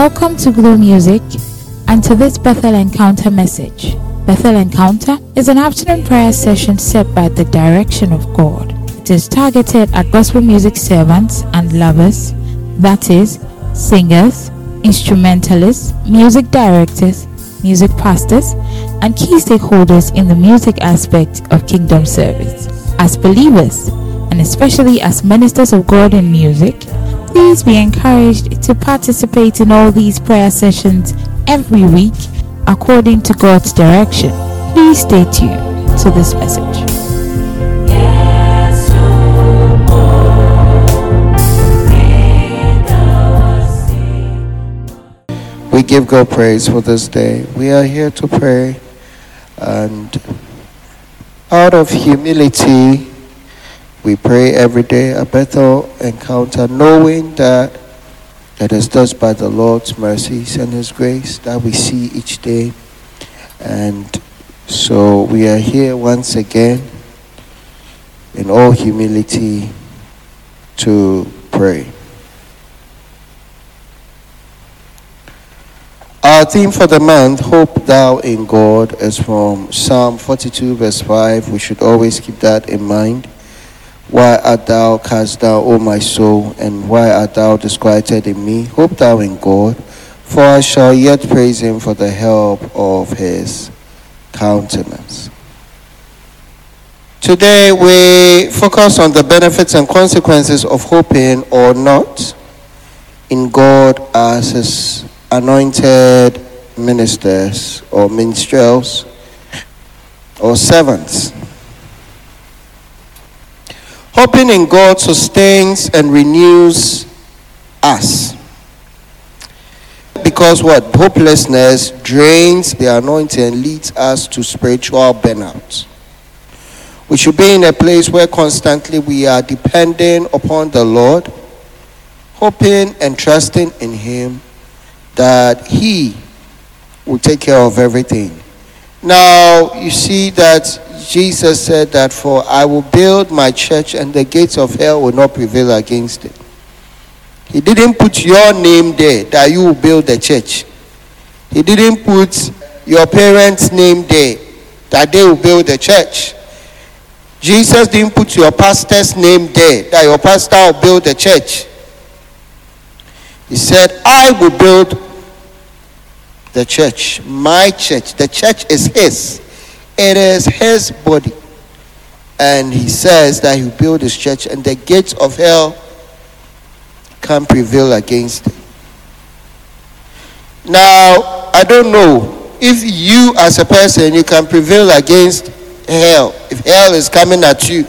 Welcome to Glow Music and to this Bethel Encounter message. Bethel Encounter is an afternoon prayer session set by the direction of God. It is targeted at gospel music servants and lovers, that is, singers, instrumentalists, music directors, music pastors, and key stakeholders in the music aspect of kingdom service. As believers, and especially as ministers of God in music, please be encouraged to participate in all these prayer sessions every week according to God's direction. Please stay tuned to this message. We give God praise for this day. We are here to pray, and out of humility, we pray every day a Bethel Encounter, knowing that it is just by the Lord's mercies and His grace that we see each day. And so we are here once again in all humility to pray. Our theme for the month, Hope Thou in God, is from Psalm 42 verse 5. We should always keep that in mind. Why art thou cast down, O my soul, and why art thou disquieted in me? Hope thou in God, for I shall yet praise Him for the help of His countenance. Today we focus on the benefits and consequences of hoping or not in God as His anointed ministers or minstrels or servants. Hoping in God sustains and renews us. Because what? Hopelessness drains the anointing and leads us to spiritual burnout. We should be in a place where constantly we are depending upon the Lord, hoping and trusting in Him that He will take care of everything. Now, you see that Jesus said that, for I will build my church and the gates of hell will not prevail against it. He didn't put your name there that you will build the church. He didn't put your parents' name there that they will build the church. Jesus didn't put your pastor's name there that your pastor will build the church. He said, I will build the church, my church. The church is His. It is His body. And He says that He will build His church and the gates of hell can't prevail against it. Now, I don't know if you as a person, you can prevail against hell. If hell is coming at you.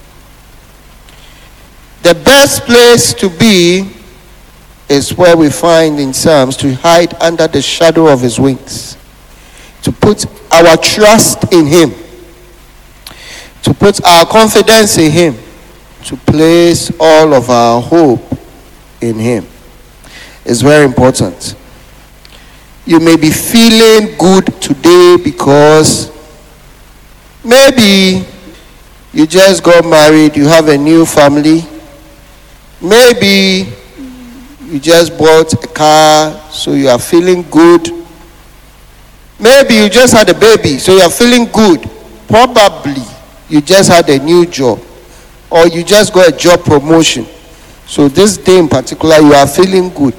The best place to be is where we find in Psalms, to hide under the shadow of His wings, to put our trust in Him, to put our confidence in Him, to place all of our hope in Him. It's very important. You may be feeling good today because maybe you just got married, you have a new family, maybe you just bought a car, so you are feeling good. Maybe you just had a baby, so you are feeling good. Probably you just had a new job, or you just got a job promotion. So this day in particular, you are feeling good.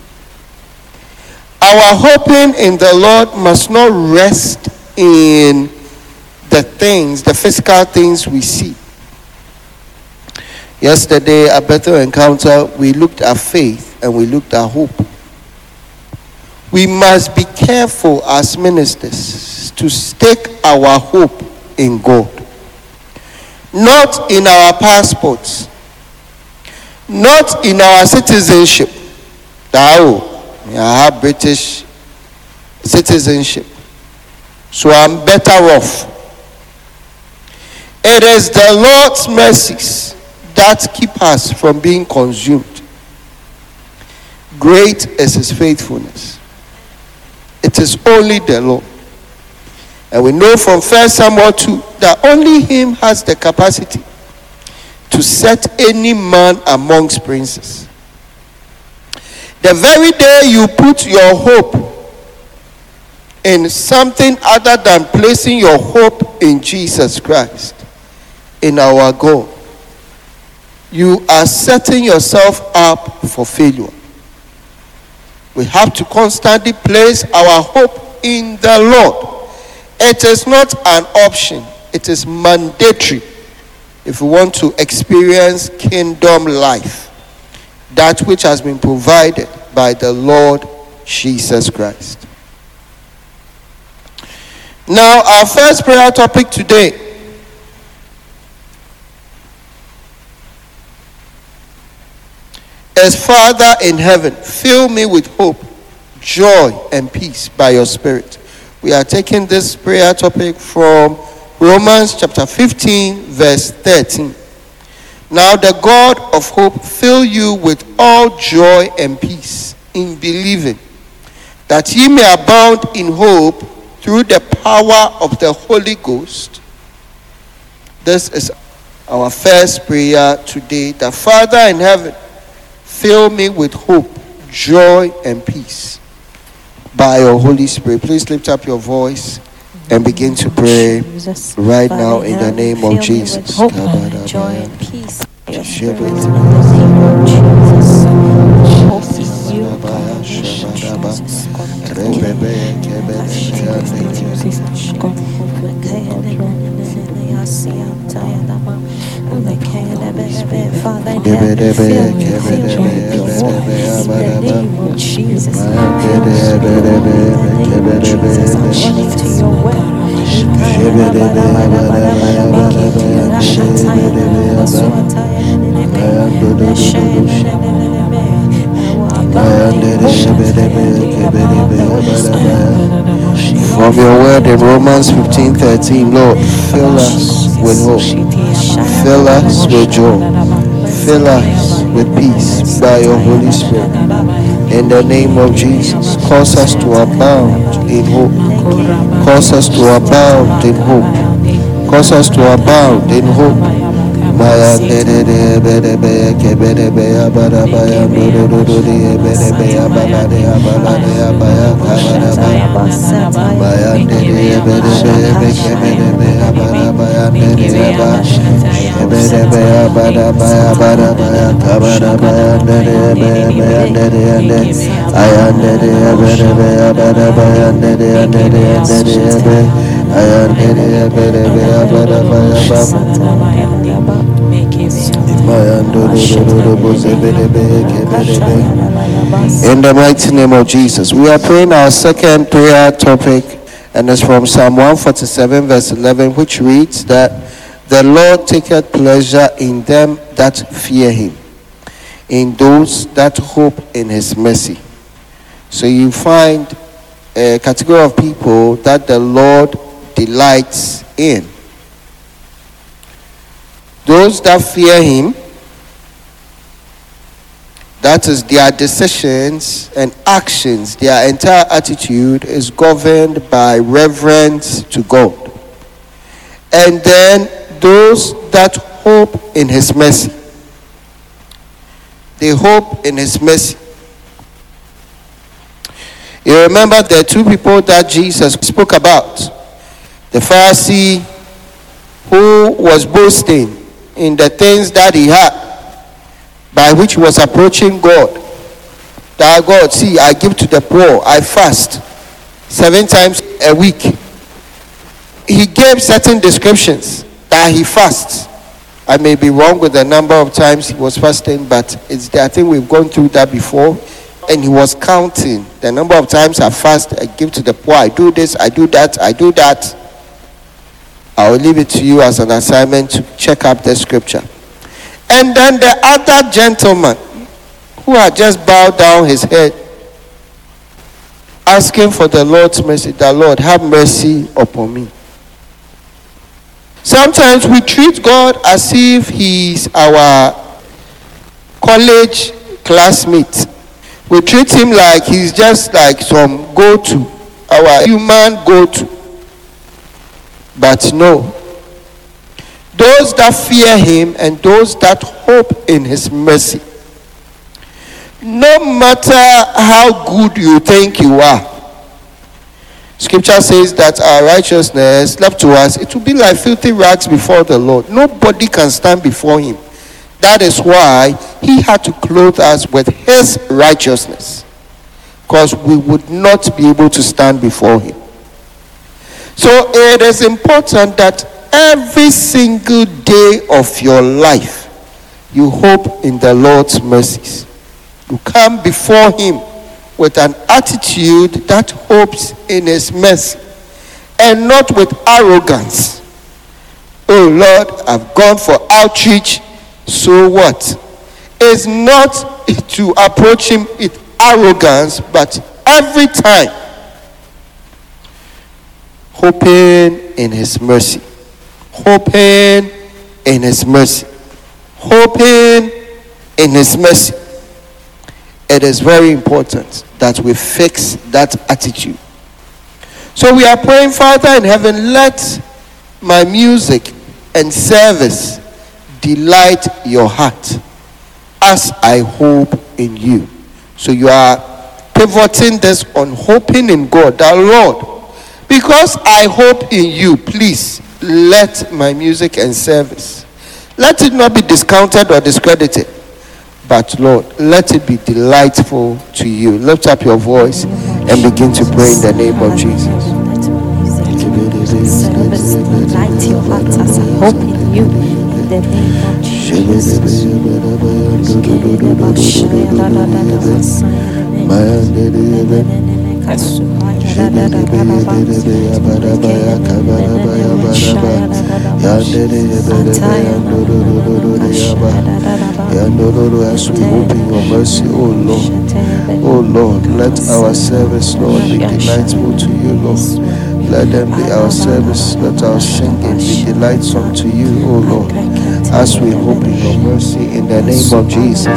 Our hoping in the Lord must not rest in the things, the physical things we see. Yesterday at Bethel Encounter, we looked at faith and we looked at hope. We must be careful as ministers to stake our hope in God. Not in our passports. Not in our citizenship. I have British citizenship, so I'm better off. It is the Lord's mercies that keep us from being consumed. Great is His faithfulness. It is only the Lord. And we know from 1 Samuel 2 that only Him has the capacity to set any man amongst princes. The very day you put your hope in something other than placing your hope in Jesus Christ, in our God, you are setting yourself up for failure. We have to constantly place our hope in the Lord. It is not an option, it is mandatory if we want to experience kingdom life, that which has been provided by the Lord Jesus Christ. Now, our first prayer topic today is, Father in heaven, fill me with hope, joy, and peace by your Spirit. We are taking this prayer topic from Romans chapter 15, verse 13. Now the God of hope fill you with all joy and peace in believing, that ye may abound in hope through the power of the Holy Ghost. This is our first prayer today. The Father in heaven, fill me with hope, joy, and peace by your Holy Spirit. Please lift up your voice and begin to pray right now in the name of Jesus. Hope, joy, and peace. Your Spirit, in the From your word in Romans 15:13, Lord, fill us with hope, fill us with joy, fill us with peace by your Holy Spirit. In the name of Jesus, cause us to abound in hope, cause us to abound in hope, cause us to abound in hope. Maya dede bede be kebede be abada baya dodo dodo de bede be abada de abaya kabada baya Maya dede bede be kebede be abada baya dede aba kebede be abada baya kabada baya dede be dede ande aya dede bede be abada baya dede be aya dede bede be abada baya in the mighty name of Jesus. We are praying our second prayer topic, and it's from Psalm 147 verse 11, which reads that the Lord taketh pleasure in them that fear him, in those that hope in his mercy. So you find a category of people that the Lord delights in. Those that fear him, that is, their decisions and actions, their entire attitude is governed by reverence to God. And then those that hope in his mercy, they hope in his mercy. You remember the two people that Jesus spoke about. The Pharisee who was boasting in the things that he had, by which he was approaching God. That God, see, I give to the poor, I fast 7 times a week. He gave certain descriptions that he fasts. I may be wrong with the number of times he was fasting, but I think we've gone through that before. And he was counting the number of times I fast, I give to the poor, I do this, I do that, I do that. I will leave it to you as an assignment to check up the scripture. And then the other gentleman who had just bowed down his head, asking for the Lord's mercy, the Lord, have mercy upon me. Sometimes we treat God as if he's our college classmate. We treat him like he's just like some go-to, our human go-to. But no, those that fear him and those that hope in his mercy, No matter how good you think you are, Scripture says that our righteousness left to us, it will be like filthy rags before the Lord. Nobody can stand before him. That is why he had to clothe us with his righteousness, because we would not be able to stand before him. So it is important that every single day of your life, you hope in the Lord's mercies. You come before him with an attitude that hopes in his mercy, and not with arrogance. Oh Lord, I've gone for outreach, so what? It's not to approach him with arrogance, but every time hoping in his mercy, hoping in his mercy, hoping in his mercy. It is very important that we fix that attitude. So we are praying, Father in heaven, let my music and service delight your heart as I hope in you. So you are pivoting this on hoping in God, that Lord, because I hope in you, please let my music and service, let it not be discounted or discredited, but Lord, let it be delightful to you. Lift up your voice and begin to pray in the name of Jesus. Service delight your heart as I hope in you. In the name of Jesus. As we hope in your mercy, oh Lord, let our service, Lord, be delightful to you, Lord. Let them be our service, let our singing be delightsome to you, O Lord, as we hope in your mercy in the name of Jesus.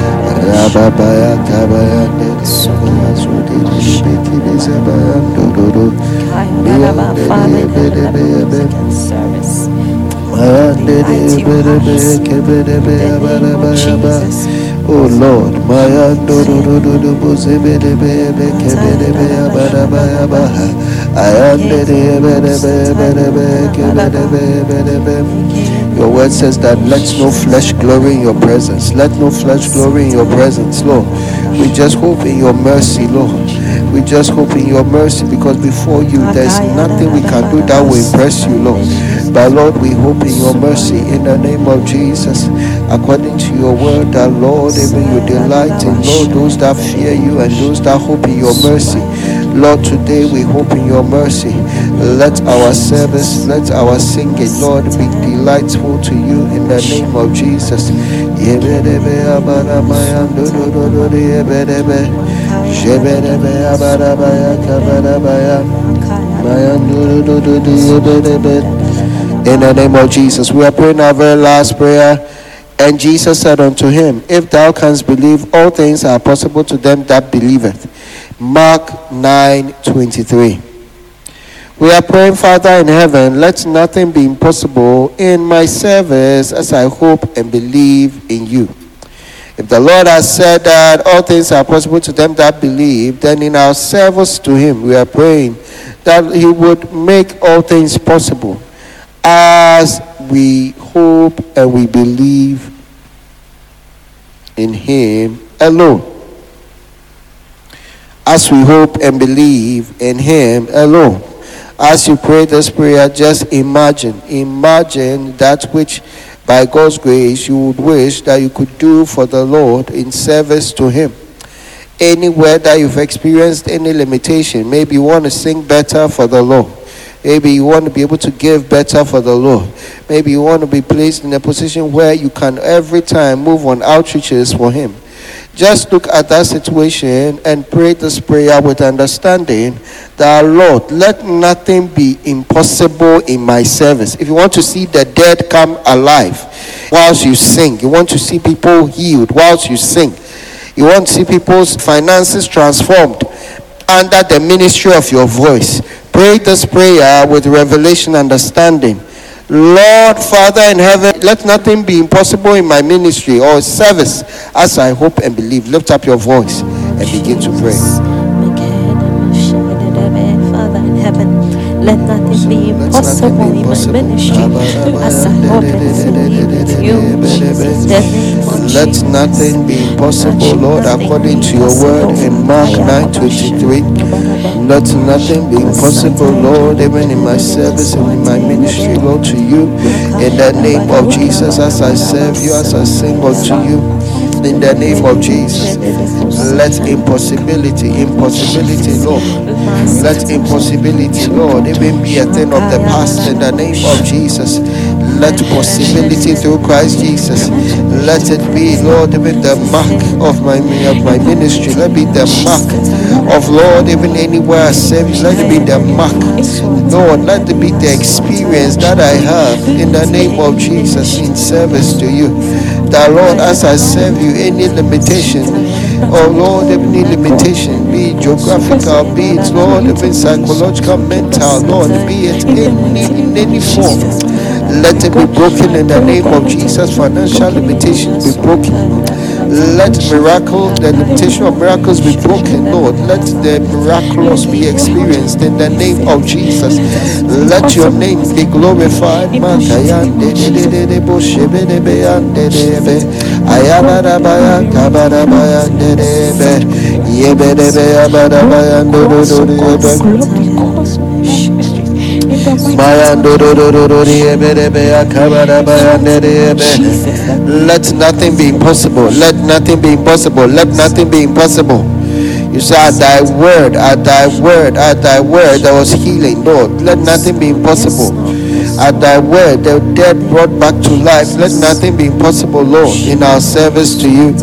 Oh Lord, your word says that let no flesh glory in your presence. Let no flesh glory in your presence, Lord. We just hope in your mercy, Lord. We just hope in your mercy, because before you there's nothing we can do that will impress you, Lord. But Lord, we hope in your mercy in the name of Jesus. According to your word, that Lord, even you delight in, Lord, those that fear you and those that hope in your mercy. Lord, today we hope in your mercy. Let our service, let our singing, Lord, be delightful to you in the name of Jesus. In the name of Jesus, we are praying our very last prayer. And Jesus said unto him, if thou canst believe, all things are possible to them that believeth. Mark 9:23. We are praying, Father in heaven, let nothing be impossible in my service as I hope and believe in you. If the Lord has said that all things are possible to them that believe, then in our service to him, we are praying that he would make all things possible as we hope and we believe in him alone. As we hope and believe in him alone. As you pray this prayer, just imagine that which by God's grace you would wish that you could do for the Lord in service to him. Anywhere that you've experienced any limitation, maybe you want to sing better for the Lord. Maybe you want to be able to give better for the Lord. Maybe you want to be placed in a position where you can every time move on outreaches for him. Just look at that situation and pray this prayer with understanding that, Lord, let nothing be impossible in my service. If you want to see the dead come alive whilst you sing, you want to see people healed whilst you sing, you want to see people's finances transformed under the ministry of your voice, pray this prayer with revelation understanding. Lord, Father in heaven, let nothing be impossible in my ministry or service as I hope and believe. Lift up your voice and begin to pray. Father in heaven, let nothing be impossible in my ministry as I hope and believe with you, Jesus. Let nothing be impossible, Lord, according to your word in Mark 9:23. Let nothing be impossible, Lord, even in my service and in my ministry, Lord, to you. In the name of Jesus, as I serve you, as I sing unto you, in the name of Jesus, let impossibility, Lord, let impossibility, Lord, even be a thing of the past in the name of Jesus. Let possibility through Christ Jesus, let it be, Lord, even the mark of my ministry. Let it be the mark of, Lord, even anywhere I serve you. Let it be the mark, Lord. Let it be the experience that I have in the name of Jesus in service to you. That, Lord, as I serve you, any limitation, oh Lord, any limitation, be it geographical, be it, Lord, even psychological, mental, Lord, be it in any form, let it be broken in the name of Jesus. Financial limitations be broken. Let the limitation of miracles be broken, Lord. Let the miraculous be experienced in the name of Jesus. Let your name be glorified. Let nothing be impossible. Let nothing be impossible. Let nothing be impossible. You say, at thy word, there was healing. Lord, let nothing be impossible. At thy word, the dead brought back to life. Let nothing be impossible, Lord, in our service to you.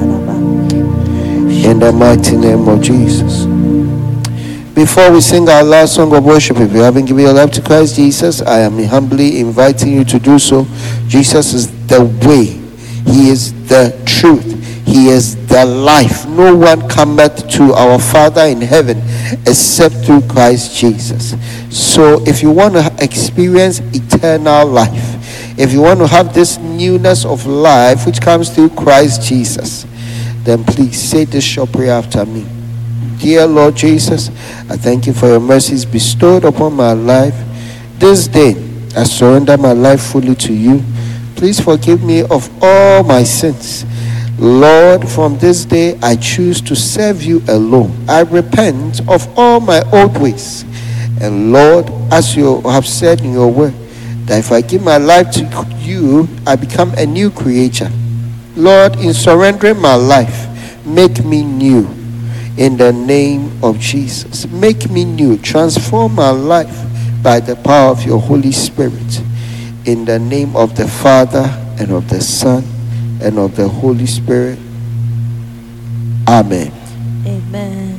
In the mighty name of Jesus. Before we sing our last song of worship, if you haven't given your life to Christ Jesus, I am humbly inviting you to do so. Jesus is the way. He is the truth. He is the life. No one cometh to our Father in heaven except through Christ Jesus. So if you want to experience eternal life, if you want to have this newness of life which comes through Christ Jesus, then please say this short prayer after me. Dear Lord Jesus, I thank you for your mercies bestowed upon my life. This day, I surrender my life fully to you. Please forgive me of all my sins. Lord, from this day, I choose to serve you alone. I repent of all my old ways. And Lord, as you have said in your word, that if I give my life to you, I become a new creature. Lord, in surrendering my life, make me new. In the name of Jesus, make me new. Transform my life by the power of your Holy Spirit. In the name of the Father, and of the Son, and of the Holy Spirit. Amen. Amen.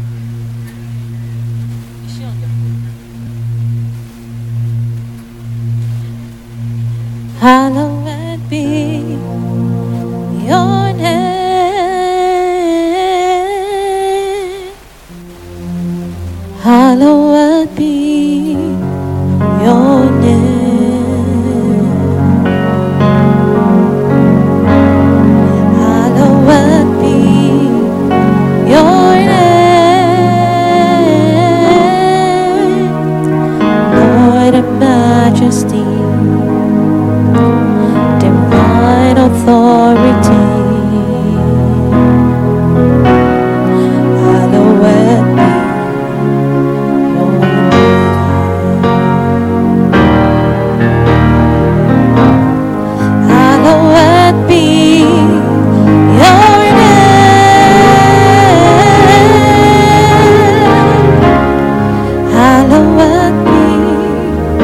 Hallowed be your name. Hallowed be your name. Hallowed be your name. Lord of majesty, divine authority.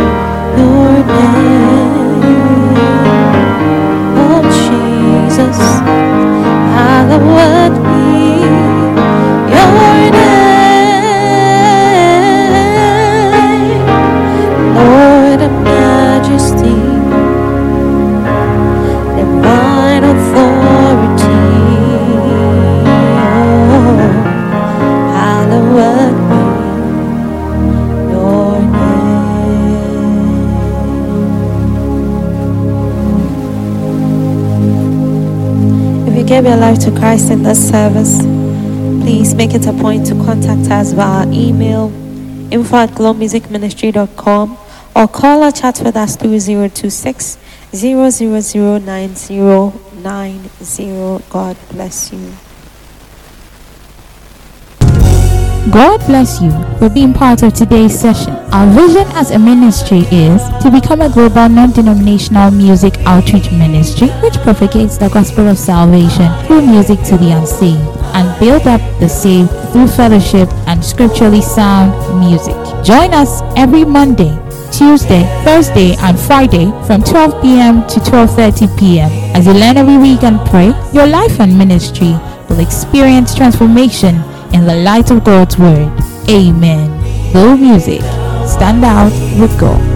Jesus. you gave your life to Christ in this service, please make it a point to contact us via email info@glowmusicministry.com or call or chat with us through 026 000 9090. God bless you. God bless you for being part of today's session. Our vision as a ministry is to become a global non-denominational music outreach ministry which propagates the gospel of salvation through music to the unsaved and build up the saved through fellowship and scripturally sound music. Join us every Monday, Tuesday, Thursday and Friday from 12 p.m. to 12:30 p.m. As you learn every week and pray, your life and ministry will experience transformation in the light of God's word. Amen. Glow Music. Stand out with God.